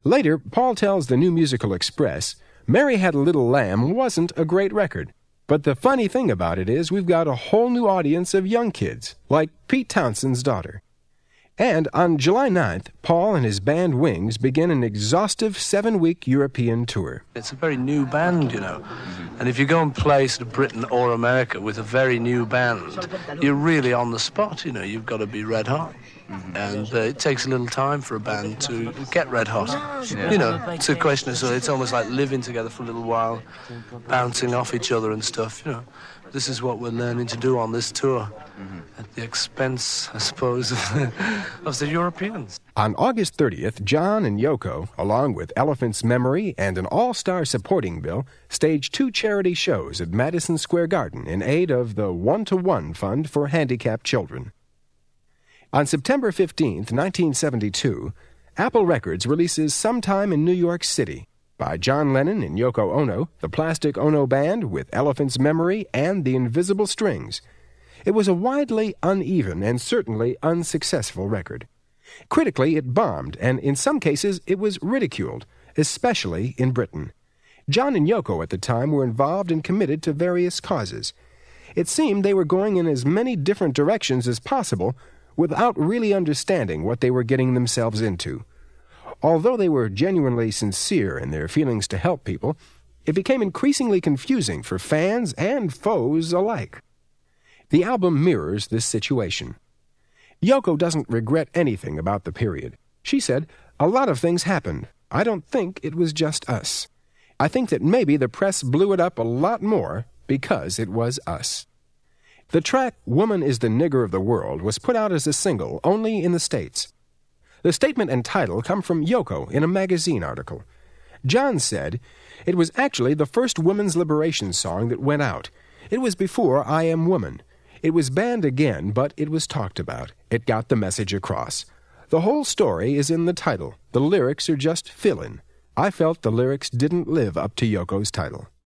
Later, Paul tells the New Musical Express, Mary Had a Little Lamb wasn't a great record. But the funny thing about it is we've got a whole new audience of young kids, like Pete Townshend's daughter. And on July 9th, Paul and his band Wings begin an exhaustive 7-week European tour. It's a very new band, you know. And if you go and play sort of Britain or America with a very new band, you're really on the spot, you know. You've got to be red hot. And it takes a little time for a band to get red hot. Yeah. You know, it's a question of, so it's almost like living together for a little while, bouncing off each other and stuff, you know. This is what we're learning to do on this tour, at the expense, I suppose, of the Europeans. On August 30th, John and Yoko, along with Elephant's Memory and an all-star supporting bill, staged 2 charity shows at Madison Square Garden in aid of the One-to-One Fund for Handicapped Children. On September 15th, 1972, Apple Records releases Sometime in New York City by John Lennon and Yoko Ono, the Plastic Ono Band with Elephant's Memory and the Invisible Strings. It was a widely uneven and certainly unsuccessful record. Critically, it bombed, and in some cases it was ridiculed, especially in Britain. John and Yoko at the time were involved and committed to various causes. It seemed they were going in as many different directions as possible without really understanding what they were getting themselves into. Although they were genuinely sincere in their feelings to help people, it became increasingly confusing for fans and foes alike. The album mirrors this situation. Yoko doesn't regret anything about the period. She said, "A lot of things happened. I don't think it was just us. I think that maybe the press blew it up a lot more because it was us." The track Woman is the Nigger of the World was put out as a single only in the States. The statement and title come from Yoko in a magazine article. John said, "It was actually the first women's liberation song that went out. It was before I Am Woman. It was banned again, but it was talked about. It got the message across. The whole story is in the title. The lyrics are just fill-in. I felt the lyrics didn't live up to Yoko's title."